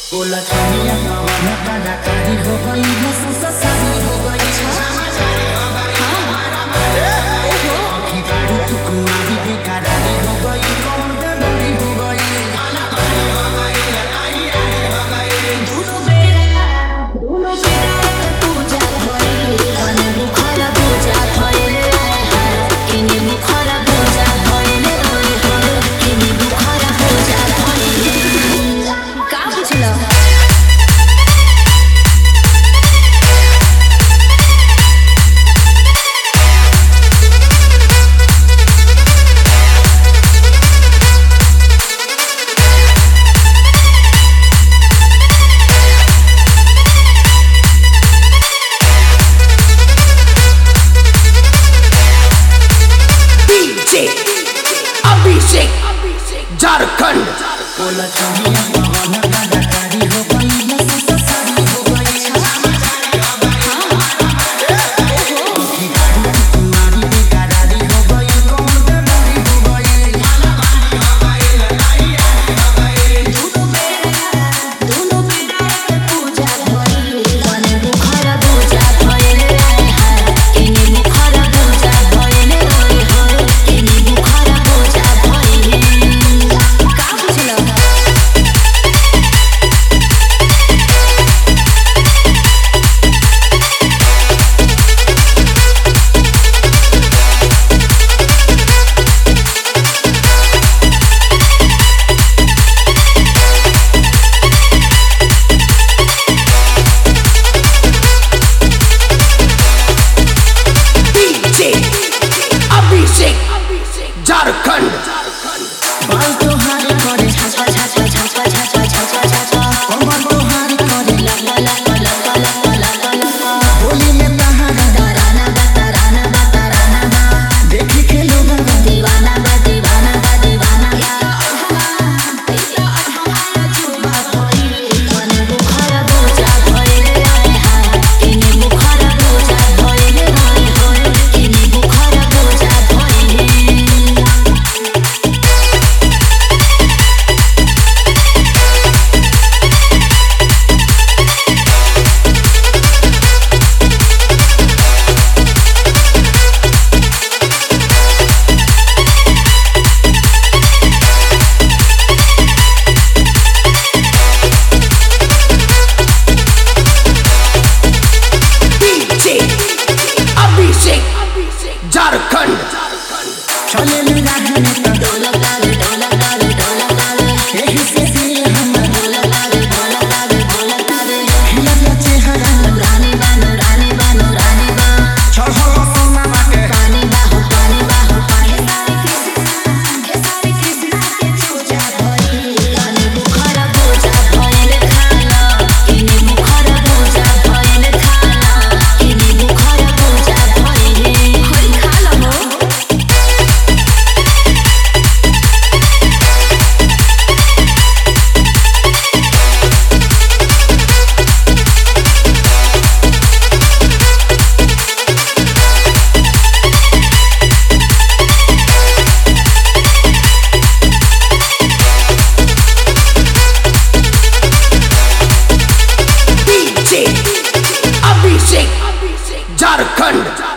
बोला दुनिया कवना कलाकारी हो गई है ससारी हो गई की गाड़ी तू कुमारी बेकरारी हो गई कौन बेमारी हो गई दोनों बेरा पूजा भइल कने मुखरा पूजा भइल किने मुखरा पूजा भइल किने मुखरा पूजा भइल का बुझलो अभिषेक झारखंड बोला दुनिया कवना कलाकारी हो गई है ससारी हो गई की गाड़ी तू कुमारी बेकरारी हो गई कौन बेमारी हो गई दोनों बेरा पूजा भइल कने मुखरा पूजा भइल किने मुखरा पूजा भइल किने मुखरा पूजा भइल का बुझलो डीजे अभिषेक झारखंड बाल तोहार करे छाछा छाछा छाछा छाछा छाछा छाछा कमर तोहार करे लगा लगा लगा लगा लगा लगा होली में तहारा तराना बा देखी के लोग दीवाना बा दीवाना बा हमारा जुबा भइल कने मुखरा पूजा भइल किने मुखरा पूजा भइल किने मुखरा पूजा भइल डीजे अभिषेक झारखंड चले लगा है तो ढोलक डाले यही से दिल हमर ढोलक डाले हिलत चेहरा रानी बा चढ़ल सोना के पानी बा हो सारी कृष्णा के पूजा भइल कने मुखरा पूजा भइल किने मुखरा पूजा भइल किने मुखरा पूजा भइल होई खाला हो डीजे अभिषेक झारखंड।